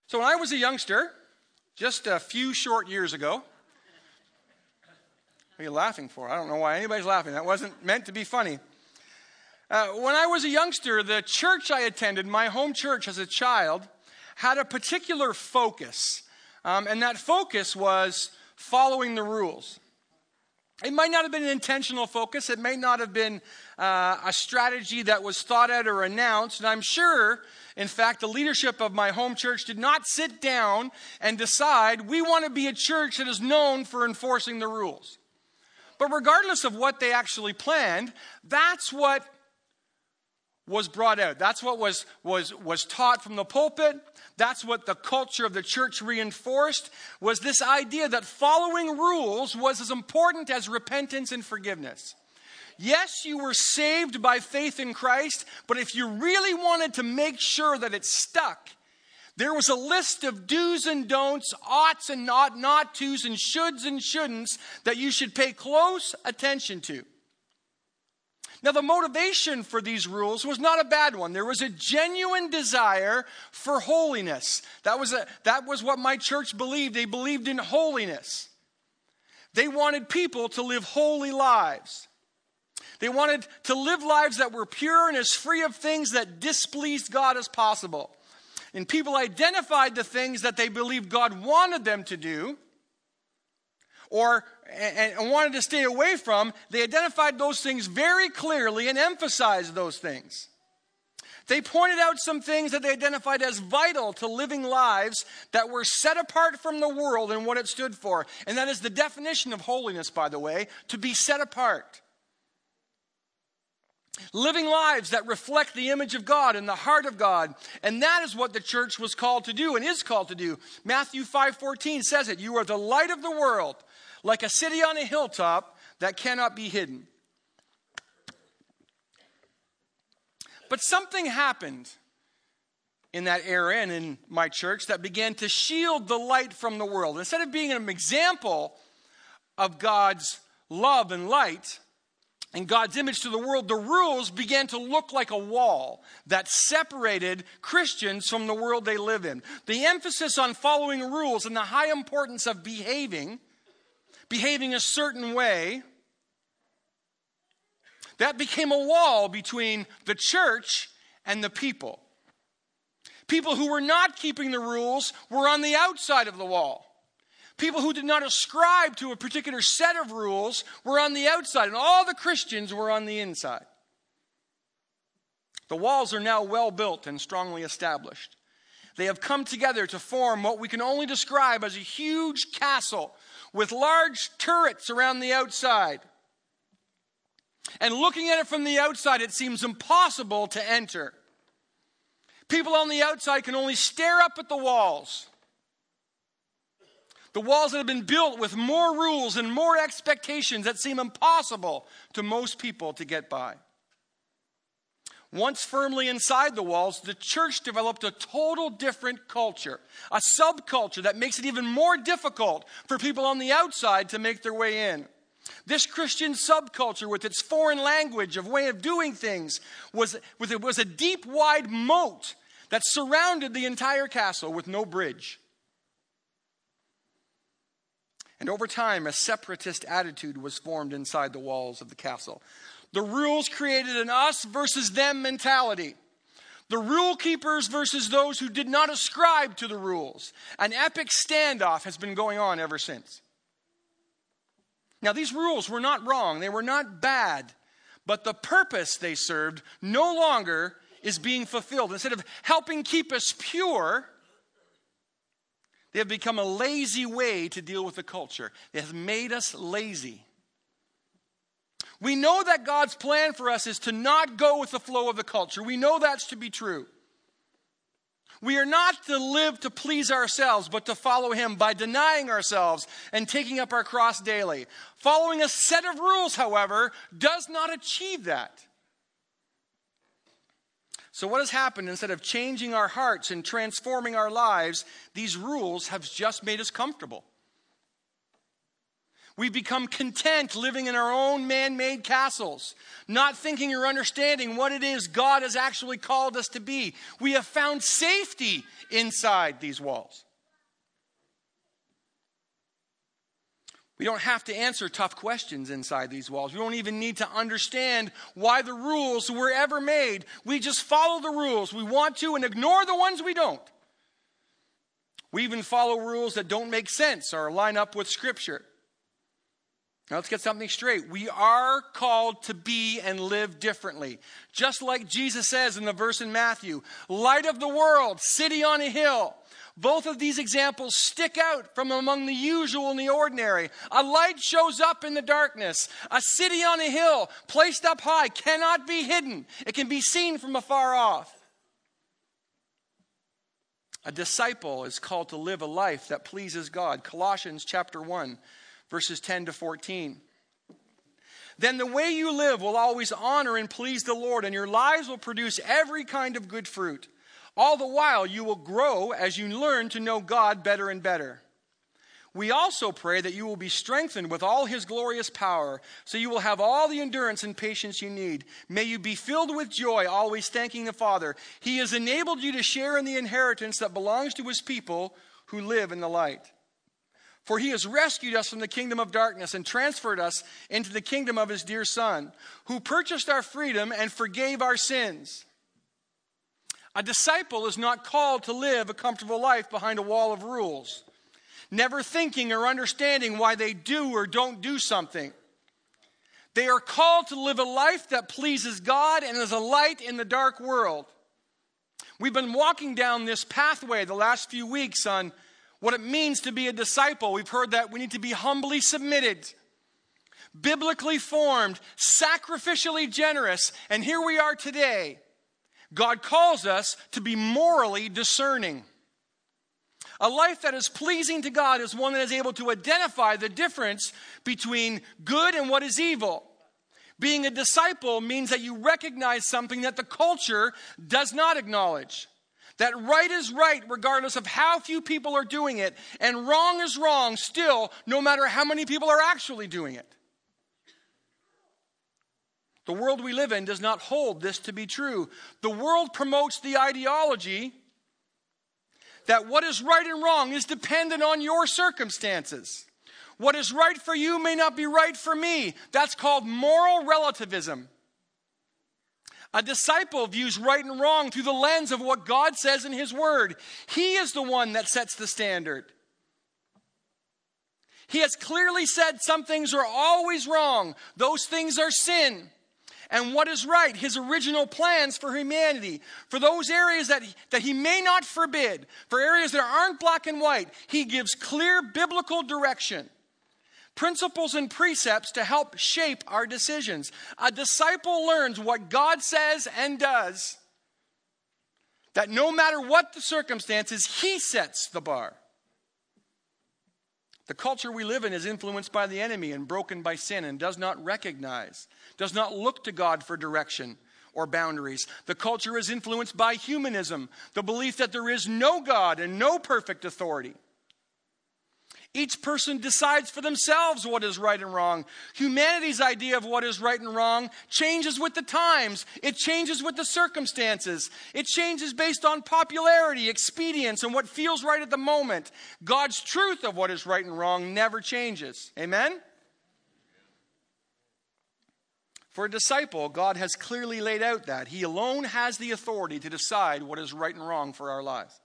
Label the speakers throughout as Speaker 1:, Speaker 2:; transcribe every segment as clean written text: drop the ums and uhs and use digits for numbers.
Speaker 1: So when I was a youngster, just a few short years ago, what are you laughing for? I don't know why anybody's laughing. That wasn't meant to be funny. When I was a youngster, the church I attended, my home church as a child, had a particular focus. And that focus was following the rules. It might not have been an intentional focus. It may not have been a strategy that was thought out or announced. And I'm sure, in fact, the leadership of my home church did not sit down and decide, we want to be a church that is known for enforcing the rules. But regardless of what they actually planned, that's what was brought out. That's what was taught from the pulpit. That's what the culture of the church reinforced, was this idea that following rules was as important as repentance and forgiveness. Yes, you were saved by faith in Christ, but if you really wanted to make sure that it stuck, there was a list of do's and don'ts, oughts and not to's, and shoulds and shouldn'ts that you should pay close attention to. Now, the motivation for these rules was not a bad one. There was a genuine desire for holiness. That was what my church believed. They believed in holiness. They wanted people to live holy lives. They wanted to live lives that were pure and as free of things that displeased God as possible. And people identified the things that they believed God wanted them to do, and wanted to stay away from. They identified those things very clearly and emphasized those things. They pointed out some things that they identified as vital to living lives that were set apart from the world and what it stood for. And that is the definition of holiness, by the way, to be set apart. Living lives that reflect the image of God and the heart of God. And that is what the church was called to do and is called to do. Matthew 5:14 says it. You are the light of the world, like a city on a hilltop that cannot be hidden. But something happened in that era and in my church that began to shield the light from the world. Instead of being an example of God's love and light and God's image to the world, the rules began to look like a wall that separated Christians from the world they live in. The emphasis on following rules and the high importance of behaving a certain way, that became a wall between the church and the people. People who were not keeping the rules were on the outside of the wall. People who did not ascribe to a particular set of rules were on the outside, and all the Christians were on the inside. The walls are now well built and strongly established. They have come together to form what we can only describe as a huge castle with large turrets around the outside. And looking at it from the outside, it seems impossible to enter. People on the outside can only stare up at the walls. The walls that have been built with more rules and more expectations that seem impossible to most people to get by. Once firmly inside the walls, the church developed a total different culture, a subculture that makes it even more difficult for people on the outside to make their way in. This Christian subculture, with its foreign language of way of doing things, was a deep, wide moat that surrounded the entire castle with no bridge. And over time, a separatist attitude was formed inside the walls of the castle. The rules created an us versus them mentality. The rule keepers versus those who did not ascribe to the rules. An epic standoff has been going on ever since. Now, these rules were not wrong. They were not bad. But the purpose they served no longer is being fulfilled. Instead of helping keep us pure, they have become a lazy way to deal with the culture. It has made us lazy. We know that God's plan for us is to not go with the flow of the culture. We know that's to be true. We are not to live to please ourselves, but to follow Him by denying ourselves and taking up our cross daily. Following a set of rules, however, does not achieve that. So what has happened? Instead of changing our hearts and transforming our lives, these rules have just made us comfortable. We become content living in our own man-made castles, not thinking or understanding what it is God has actually called us to be. We have found safety inside these walls. We don't have to answer tough questions inside these walls. We don't even need to understand why the rules were ever made. We just follow the rules we want to and ignore the ones we don't. We even follow rules that don't make sense or line up with Scripture. Now let's get something straight. We are called to be and live differently. Just like Jesus says in the verse in Matthew, light of the world, city on a hill. Both of these examples stick out from among the usual and the ordinary. A light shows up in the darkness. A city on a hill, placed up high, cannot be hidden. It can be seen from afar off. A disciple is called to live a life that pleases God. Colossians chapter 1, verses 10 to 14. Then the way you live will always honor and please the Lord, and your lives will produce every kind of good fruit. All the while you will grow as you learn to know God better and better. We also pray that you will be strengthened with all his glorious power, so you will have all the endurance and patience you need. May you be filled with joy, always thanking the Father. He has enabled you to share in the inheritance that belongs to his people who live in the light. For he has rescued us from the kingdom of darkness and transferred us into the kingdom of his dear Son, who purchased our freedom and forgave our sins. A disciple is not called to live a comfortable life behind a wall of rules, never thinking or understanding why they do or don't do something. They are called to live a life that pleases God and is a light in the dark world. We've been walking down this pathway the last few weeks on what it means to be a disciple. We've heard that we need to be humbly submitted, biblically formed, sacrificially generous, and here we are today. God calls us to be morally discerning. A life that is pleasing to God is one that is able to identify the difference between good and what is evil. Being a disciple means that you recognize something that the culture does not acknowledge. That right is right regardless of how few people are doing it, and wrong is wrong still, no matter how many people are actually doing it. The world we live in does not hold this to be true. The world promotes the ideology that what is right and wrong is dependent on your circumstances. What is right for you may not be right for me. That's called moral relativism. A disciple views right and wrong through the lens of what God says in his word. He is the one that sets the standard. He has clearly said some things are always wrong. Those things are sin. And what is right, his original plans for humanity, for those areas that he may not forbid, for areas that aren't black and white, he gives clear biblical direction, principles and precepts to help shape our decisions. A disciple learns what God says and does, that no matter what the circumstances, he sets the bar. The culture we live in is influenced by the enemy and broken by sin and does not recognize, does not look to God for direction or boundaries. The culture is influenced by humanism, the belief that there is no God and no perfect authority. Each person decides for themselves what is right and wrong. Humanity's idea of what is right and wrong changes with the times. It changes with the circumstances. It changes based on popularity, expedience, and what feels right at the moment. God's truth of what is right and wrong never changes. Amen? For a disciple, God has clearly laid out that he alone has the authority to decide what is right and wrong for our lives.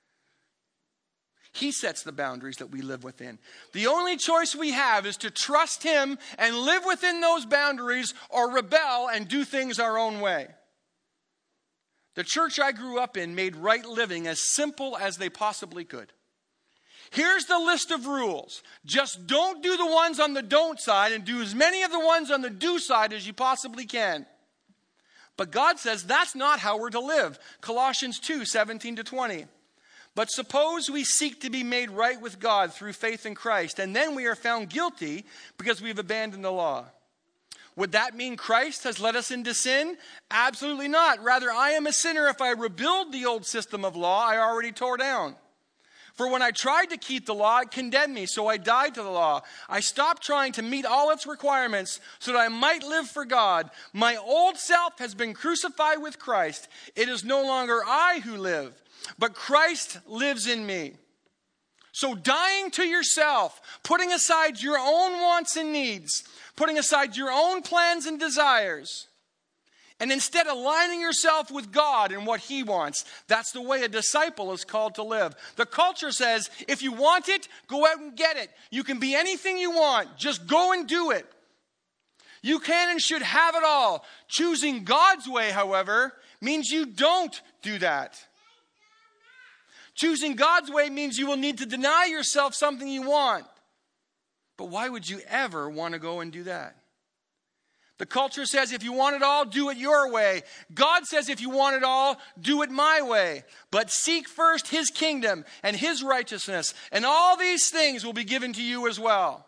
Speaker 1: He sets the boundaries that we live within. The only choice we have is to trust him and live within those boundaries or rebel and do things our own way. The church I grew up in made right living as simple as they possibly could. Here's the list of rules. Just don't do the ones on the don't side and do as many of the ones on the do side as you possibly can. But God says that's not how we're to live. Colossians 2, 17 to 20. But suppose we seek to be made right with God through faith in Christ, and then we are found guilty because we've abandoned the law. Would that mean Christ has led us into sin? Absolutely not. Rather, I am a sinner if I rebuild the old system of law I already tore down. For when I tried to keep the law, it condemned me, so I died to the law. I stopped trying to meet all its requirements so that I might live for God. My old self has been crucified with Christ. It is no longer I who live, but Christ lives in me. So dying to yourself, putting aside your own wants and needs, putting aside your own plans and desires, and instead aligning yourself with God and what He wants. That's the way a disciple is called to live. The culture says, if you want it, go out and get it. You can be anything you want. Just go and do it. You can and should have it all. Choosing God's way, however, means you don't do that. Choosing God's way means you will need to deny yourself something you want. But why would you ever want to go and do that? The culture says if you want it all, do it your way. God says if you want it all, do it my way. But seek first His kingdom and His righteousness, and all these things will be given to you as well.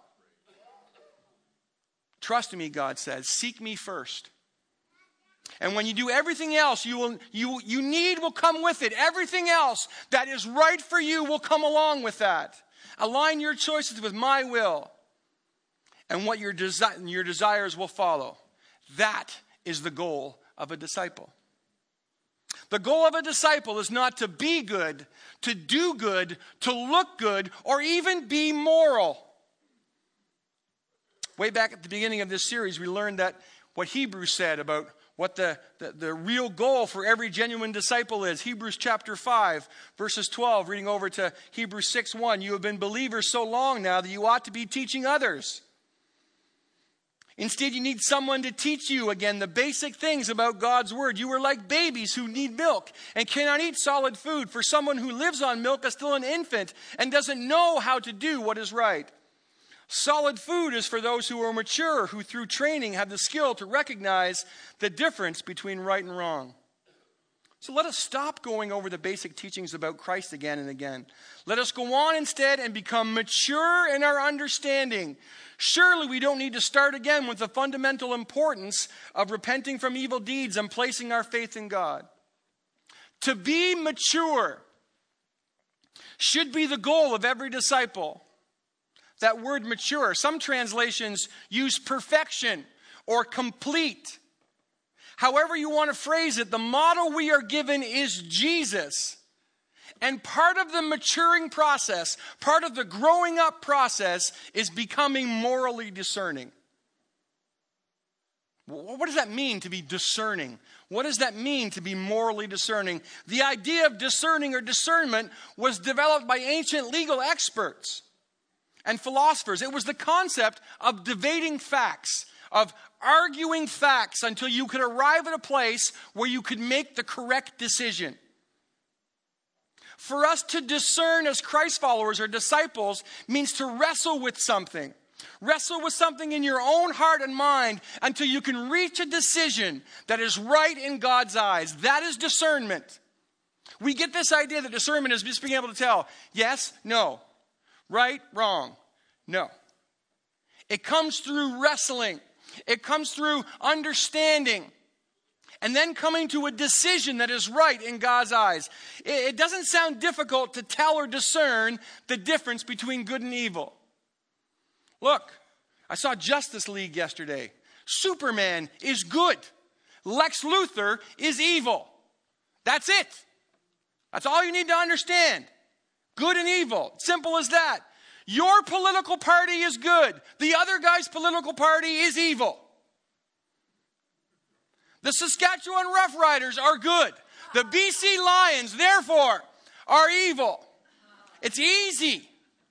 Speaker 1: Trust me, God says, seek me first. And when you do everything else you need will come with it. Everything else that is right for you will come along with that. Align your choices with my will, and what your desires will follow. That is the goal of a disciple. The goal of a disciple is not to be good, to do good, to look good, or even be moral. Way back at the beginning of this series, we learned that what Hebrews said about what the real goal for every genuine disciple is. Hebrews chapter 5, verses 12, reading over to Hebrews 6:1. You have been believers so long now that you ought to be teaching others. Instead, you need someone to teach you again the basic things about God's word. You are like babies who need milk and cannot eat solid food. For someone who lives on milk is still an infant and doesn't know how to do what is right. Solid food is for those who are mature, who through training have the skill to recognize the difference between right and wrong. So let us stop going over the basic teachings about Christ again and again. Let us go on instead and become mature in our understanding. Surely we don't need to start again with the fundamental importance of repenting from evil deeds and placing our faith in God. To be mature should be the goal of every disciple. That word mature, some translations use perfection or complete. However you want to phrase it, the model we are given is Jesus. And part of the maturing process, part of the growing up process, is becoming morally discerning. What does that mean to be discerning? What does that mean to be morally discerning? The idea of discerning or discernment was developed by ancient legal experts and philosophers. It was the concept of debating facts, of arguing facts until you could arrive at a place where you could make the correct decision. For us to discern as Christ followers or disciples means to wrestle with something. Wrestle with something in your own heart and mind until you can reach a decision that is right in God's eyes. That is discernment. We get this idea that discernment is just being able to tell yes, no, right, wrong, no. It comes through wrestling. It comes through understanding. And then coming to a decision that is right in God's eyes. It doesn't sound difficult to tell or discern the difference between good and evil. Look, I saw Justice League yesterday. Superman is good. Lex Luthor is evil. That's it. That's all you need to understand. Good and evil. Simple as that. Your political party is good. The other guy's political party is evil. The Saskatchewan Roughriders are good. The BC Lions, therefore, are evil. It's easy.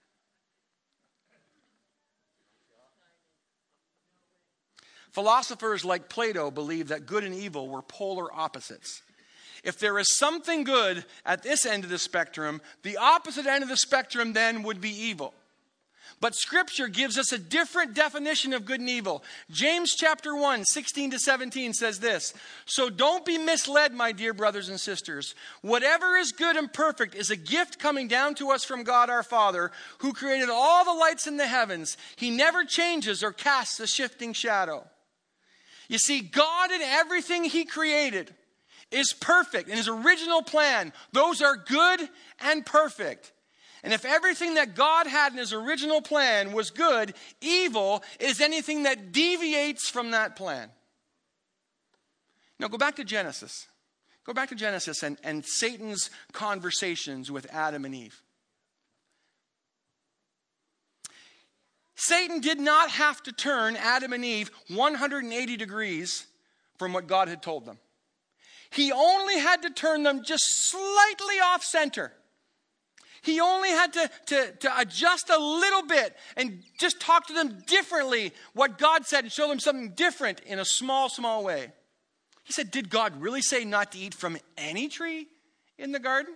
Speaker 1: Philosophers like Plato believed that good and evil were polar opposites. If there is something good at this end of the spectrum, the opposite end of the spectrum then would be evil. But Scripture gives us a different definition of good and evil. James chapter 1, 16 to 17 says this. So don't be misled, my dear brothers and sisters. Whatever is good and perfect is a gift coming down to us from God our Father, who created all the lights in the heavens. He never changes or casts a shifting shadow. You see, God in everything He created is perfect in His original plan. Those are good and perfect. And if everything that God had in his original plan was good, evil is anything that deviates from that plan. Now go back to Genesis. Go back to Genesis and Satan's conversations with Adam and Eve. Satan did not have to turn Adam and Eve 180 degrees from what God had told them. He only had to turn them just slightly off center. He only had to adjust a little bit and just talk to them differently, what God said, and show them something different in a small, small way. He said, did God really say not to eat from any tree in the garden?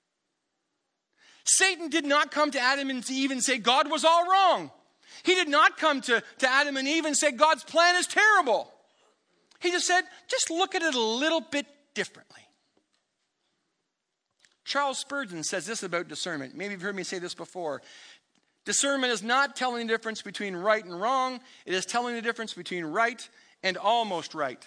Speaker 1: Satan did not come to Adam and Eve and say God was all wrong. He did not come to Adam and Eve and say God's plan is terrible. He just said, just look at it a little bit differently. Charles Spurgeon says this about discernment. Maybe you've heard me say this before. Discernment is not telling the difference between right and wrong. It is telling the difference between right and almost right.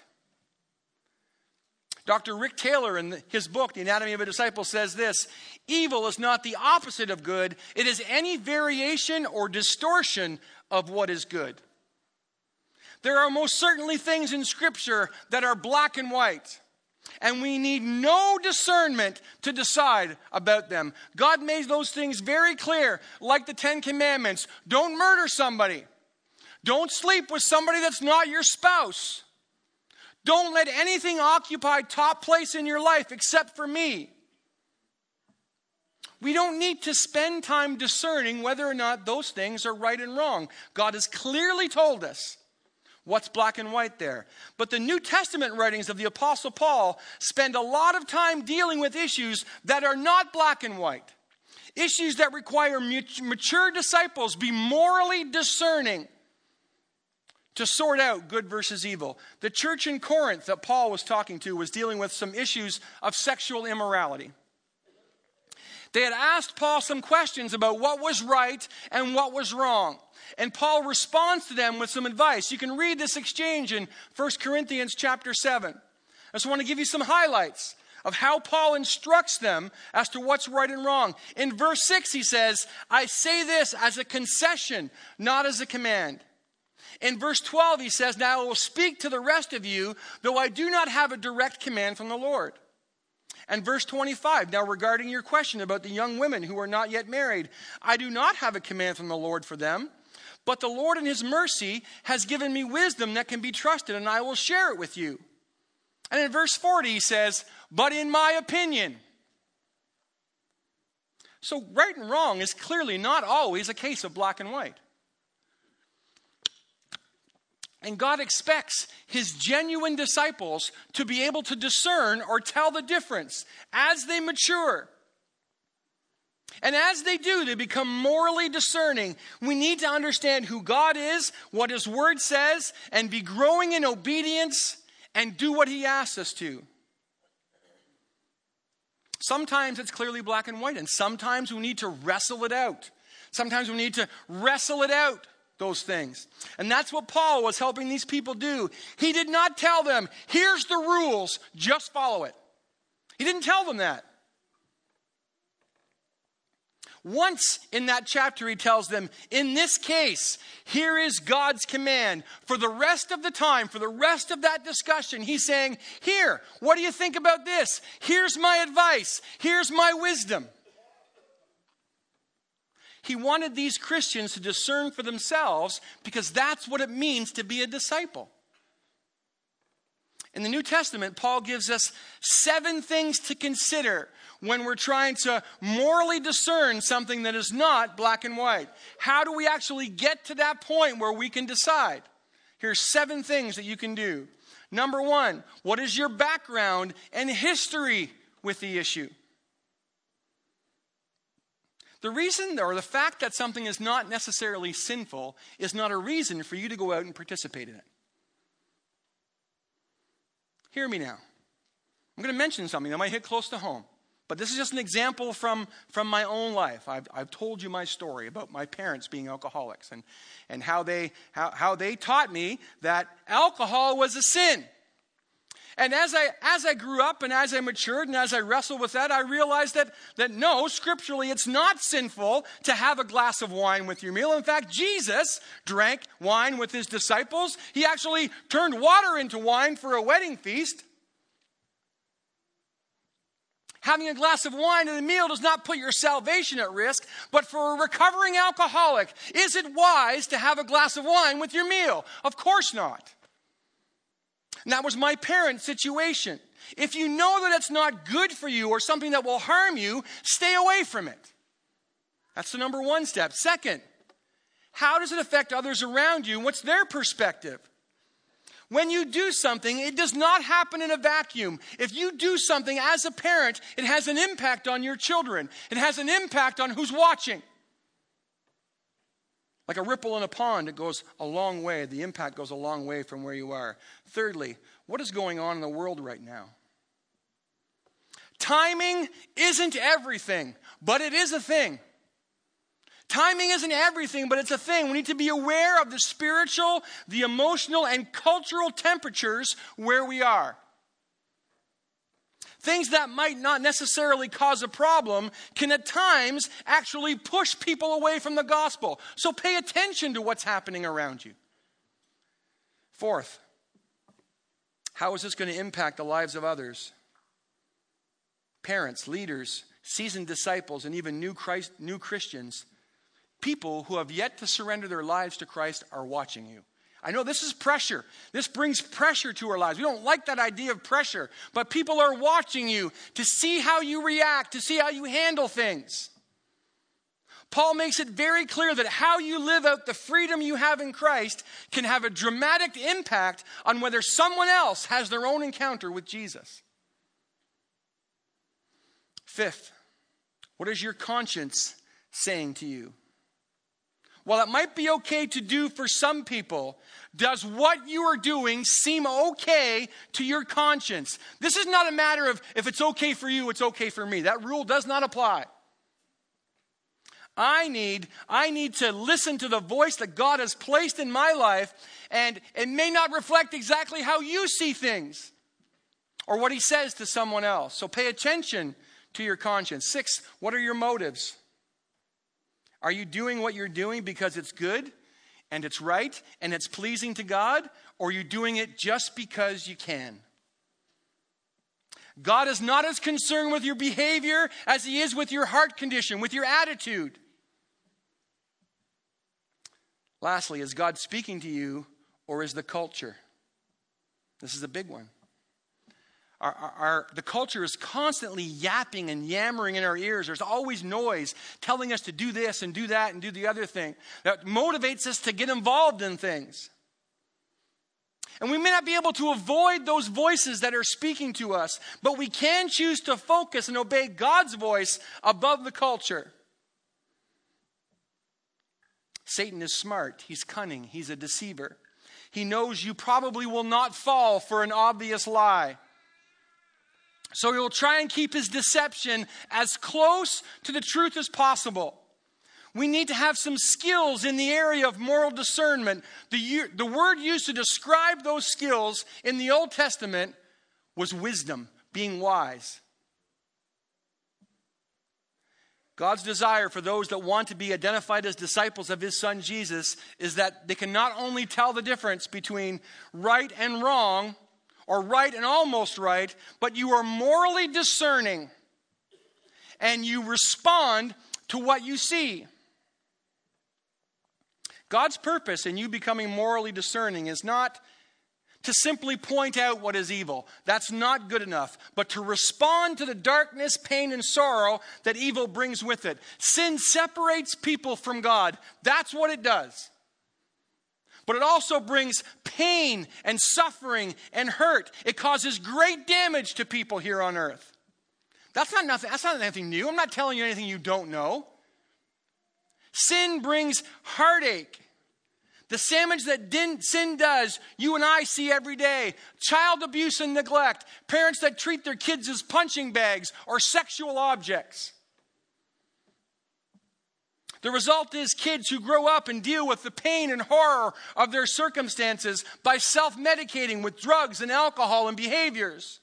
Speaker 1: Dr. Rick Taylor, in his book, The Anatomy of a Disciple, says this: evil is not the opposite of good. It is any variation or distortion of what is good. There are most certainly things in Scripture that are black and white, and we need no discernment to decide about them. God made those things very clear, like the Ten Commandments. Don't murder somebody. Don't sleep with somebody that's not your spouse. Don't let anything occupy top place in your life except for me. We don't need to spend time discerning whether or not those things are right and wrong. God has clearly told us what's black and white there. But the New Testament writings of the Apostle Paul spend a lot of time dealing with issues that are not black and white. Issues that require mature disciples be morally discerning to sort out good versus evil. The church in Corinth that Paul was talking to was dealing with some issues of sexual immorality. They had asked Paul some questions about what was right and what was wrong. And Paul responds to them with some advice. You can read this exchange in 1 Corinthians chapter 7. I just want to give you some highlights of how Paul instructs them as to what's right and wrong. In verse 6 he says, I say this as a concession, not as a command. In verse 12 he says, now I will speak to the rest of you, though I do not have a direct command from the Lord. And verse 25, now regarding your question about the young women who are not yet married, I do not have a command from the Lord for them, but the Lord in his mercy has given me wisdom that can be trusted, and I will share it with you. And in verse 40 he says, but in my opinion. So right and wrong is clearly not always a case of black and white. And God expects his genuine disciples to be able to discern or tell the difference as they mature. And as they do, they become morally discerning. We need to understand who God is, what his word says, and be growing in obedience and do what he asks us to. Sometimes it's clearly black and white, and sometimes we need to wrestle it out. Sometimes we need to wrestle it out. Those things. And that's what Paul was helping these people do. He did not tell them, here's the rules, just follow it. He didn't tell them that. Once in that chapter he tells them, in this case, here is God's command. For the rest of the time, for the rest of that discussion, he's saying, here, what do you think about this? Here's my advice. Here's my wisdom. He wanted these Christians to discern for themselves because that's what it means to be a disciple. In the New Testament, Paul gives us 7 things to consider when we're trying to morally discern something that is not black and white. How do we actually get to that point where we can decide? Here's 7 things that you can do. Number 1, what is your background and history with the issue? The reason or the fact that something is not necessarily sinful is not a reason for you to go out and participate in it. Hear me now. I'm going to mention something that might hit close to home. But this is just an example from my own life. I've told you my story about my parents being alcoholics and how they taught me that alcohol was a sin. And as I grew up and as I matured and as I wrestled with that, I realized that no, scripturally, it's not sinful to have a glass of wine with your meal. In fact, Jesus drank wine with his disciples. He actually turned water into wine for a wedding feast. Having a glass of wine at a meal does not put your salvation at risk, but for a recovering alcoholic, is it wise to have a glass of wine with your meal? Of course not. And that was my parents' situation. If you know that it's not good for you or something that will harm you, stay away from it. That's the number one step. Second, how does it affect others around you? What's their perspective? When you do something, it does not happen in a vacuum. If you do something as a parent, it has an impact on your children. It has an impact on who's watching. Like a ripple in a pond, it goes a long way. The impact goes a long way from where you are. Thirdly, what is going on in the world right now? Timing isn't everything, but it is a thing. Timing isn't everything, but it's a thing. We need to be aware of the spiritual, the emotional, and cultural temperatures where we are. Things that might not necessarily cause a problem can at times actually push people away from the gospel. So pay attention to what's happening around you. Fourth, how is this going to impact the lives of others? Parents, leaders, seasoned disciples, and even new Christians, people who have yet to surrender their lives to Christ are watching you. I know this is pressure. This brings pressure to our lives. We don't like that idea of pressure, but people are watching you to see how you react, to see how you handle things. Paul makes it very clear that how you live out the freedom you have in Christ can have a dramatic impact on whether someone else has their own encounter with Jesus. Fifth, what is your conscience saying to you? While it might be okay to do for some people, does what you are doing seem okay to your conscience? This is not a matter of if it's okay for you, it's okay for me. That rule does not apply. I need to listen to the voice that God has placed in my life, and it may not reflect exactly how you see things or what he says to someone else. So pay attention to your conscience. 6, what are your motives? Are you doing what you're doing because it's good and it's right and it's pleasing to God? Or are you doing it just because you can? God is not as concerned with your behavior as he is with your heart condition, with your attitude. Lastly, is God speaking to you or is the culture? This is a big one. The culture is constantly yapping and yammering in our ears. There's always noise telling us to do this and do that and do the other thing. That motivates us to get involved in things. And we may not be able to avoid those voices that are speaking to us, but we can choose to focus and obey God's voice above the culture. Satan is smart. He's cunning. He's a deceiver. He knows you probably will not fall for an obvious lie. So he will try and keep his deception as close to the truth as possible. We need to have some skills in the area of moral discernment. The word used to describe those skills in the Old Testament was wisdom, being wise. God's desire for those that want to be identified as disciples of his son Jesus is that they can not only tell the difference between right and wrong, or right and almost right, but you are morally discerning and you respond to what you see. God's purpose in you becoming morally discerning is not to simply point out what is evil. That's not good enough. But to respond to the darkness, pain, and sorrow that evil brings with it. Sin separates people from God. That's what it does. But it also brings pain and suffering and hurt. It causes great damage to people here on earth. That's not anything new. I'm not telling you anything you don't know. Sin brings heartache. The damage that sin does, you and I see every day. Child abuse and neglect. Parents that treat their kids as punching bags or sexual objects. The result is kids who grow up and deal with the pain and horror of their circumstances by self-medicating with drugs and alcohol and behaviors.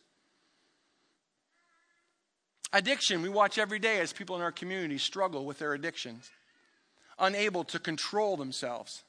Speaker 1: Addiction, we watch every day as people in our community struggle with their addictions, unable to control themselves.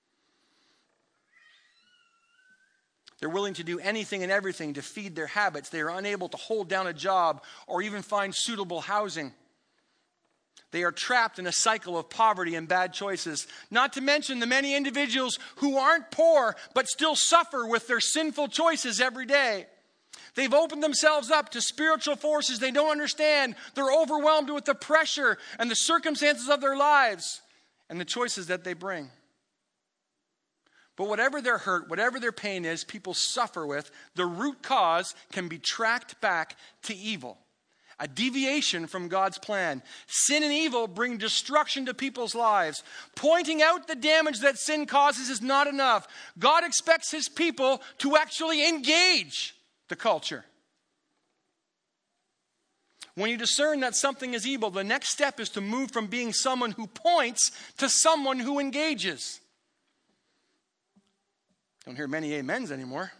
Speaker 1: They're willing to do anything and everything to feed their habits. They are unable to hold down a job or even find suitable housing. They are trapped in a cycle of poverty and bad choices. Not to mention the many individuals who aren't poor but still suffer with their sinful choices every day. They've opened themselves up to spiritual forces they don't understand. They're overwhelmed with the pressure and the circumstances of their lives and the choices that they bring. But whatever their hurt, whatever their pain is, people suffer with, the root cause can be tracked back to evil. A deviation from God's plan. Sin and evil bring destruction to people's lives. Pointing out the damage that sin causes is not enough. God expects his people to actually engage the culture. When you discern that something is evil, the next step is to move from being someone who points to someone who engages. Don't hear many amens anymore.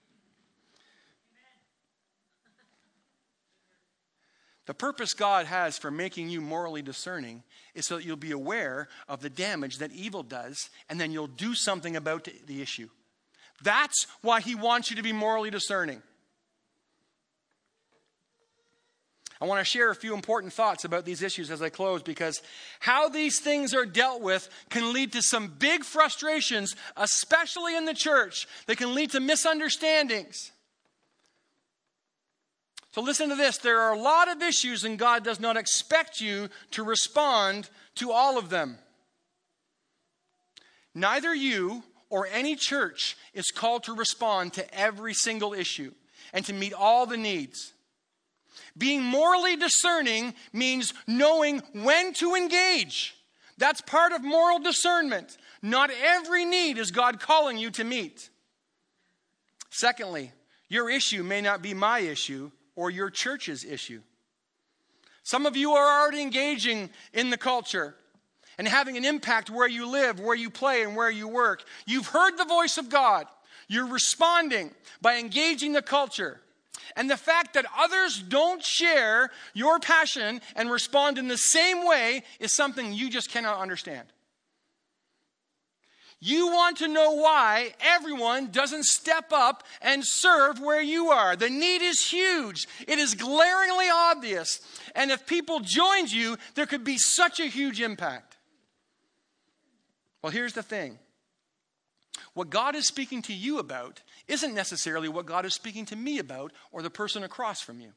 Speaker 1: The purpose God has for making you morally discerning is so that you'll be aware of the damage that evil does, and then you'll do something about the issue. That's why he wants you to be morally discerning. I want to share a few important thoughts about these issues as I close, because how these things are dealt with can lead to some big frustrations, especially in the church. They can lead to misunderstandings. So listen to this. There are a lot of issues, and God does not expect you to respond to all of them. Neither you or any church is called to respond to every single issue and to meet all the needs. Being morally discerning means knowing when to engage. That's part of moral discernment. Not every need is God calling you to meet. Secondly, your issue may not be my issue or your church's issue. Some of you are already engaging in the culture and having an impact where you live, where you play, and where you work. You've heard the voice of God. You're responding by engaging the culture. And the fact that others don't share your passion and respond in the same way is something you just cannot understand. You want to know why everyone doesn't step up and serve where you are. The need is huge. It is glaringly obvious. And if people joined you, there could be such a huge impact. Well, here's the thing. What God is speaking to you about isn't necessarily what God is speaking to me about or the person across from you.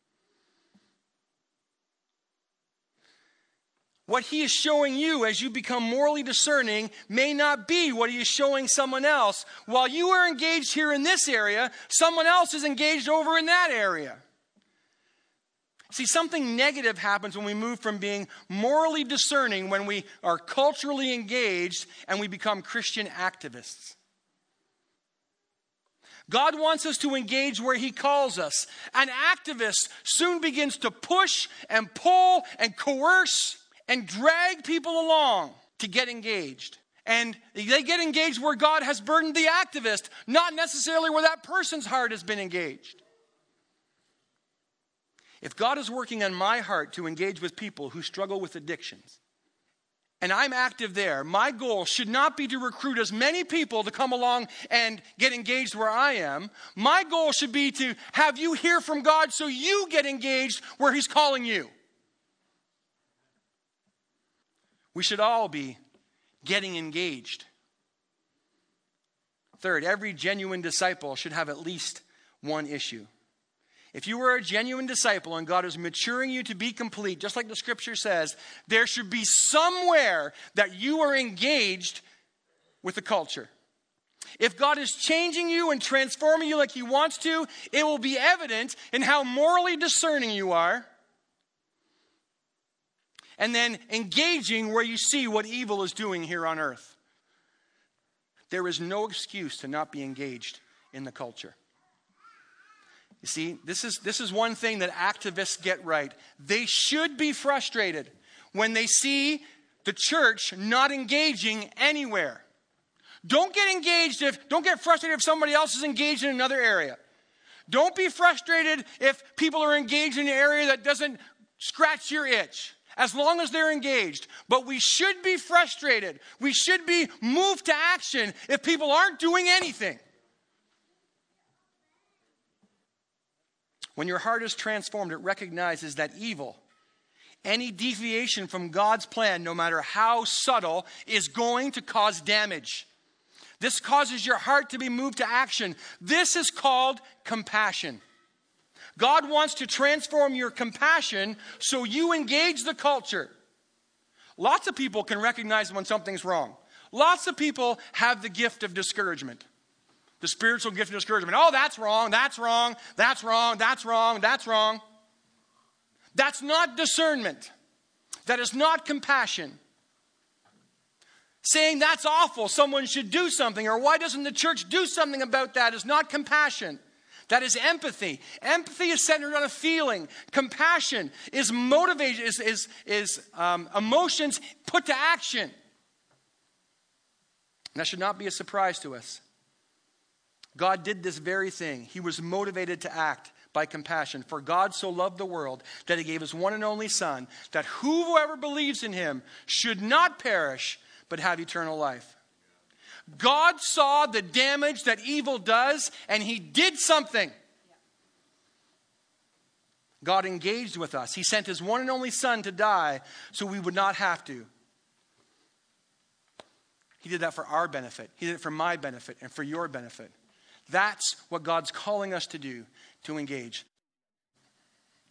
Speaker 1: What he is showing you as you become morally discerning may not be what he is showing someone else. While you are engaged here in this area, someone else is engaged over in that area. See, something negative happens when we move from being morally discerning, when we are culturally engaged and we become Christian activists. God wants us to engage where he calls us. An activist soon begins to push and pull and coerce and drag people along to get engaged. And they get engaged where God has burdened the activist, not necessarily where that person's heart has been engaged. If God is working on my heart to engage with people who struggle with addictions, and I'm active there, my goal should not be to recruit as many people to come along and get engaged where I am. My goal should be to have you hear from God so you get engaged where he's calling you. We should all be getting engaged. Third, every genuine disciple should have at least one issue. If you are a genuine disciple and God is maturing you to be complete, just like the scripture says, there should be somewhere that you are engaged with the culture. If God is changing you and transforming you like he wants to, it will be evident in how morally discerning you are. And then engaging where you see what evil is doing here on earth. There is no excuse to not be engaged in the culture. You see, this is one thing that activists get right. They should be frustrated when they see the church not engaging anywhere. Don't get frustrated if somebody else is engaged in another area. Don't be frustrated if people are engaged in an area that doesn't scratch your itch, as long as they're engaged. But we should be frustrated. We should be moved to action if people aren't doing anything. When your heart is transformed, it recognizes that evil, any deviation from God's plan, no matter how subtle, is going to cause damage. This causes your heart to be moved to action. This is called compassion. God wants to transform your compassion so you engage the culture. Lots of people can recognize when something's wrong. Lots of people have the gift of discouragement. The spiritual gift of discouragement. Oh, that's wrong, that's wrong, that's wrong, that's wrong, that's wrong. That's not discernment. That is not compassion. Saying that's awful, someone should do something, or why doesn't the church do something about that is not compassion. That is empathy. Empathy is centered on a feeling. Compassion is motivation, is emotions put to action. And that should not be a surprise to us. God did this very thing. He was motivated to act by compassion. For God so loved the world that he gave his one and only Son, that whoever believes in him should not perish, but have eternal life. God saw the damage that evil does, and he did something. God engaged with us. He sent his one and only Son to die so we would not have to. He did that for our benefit. He did it for my benefit and for your benefit. That's what God's calling us to do, to engage.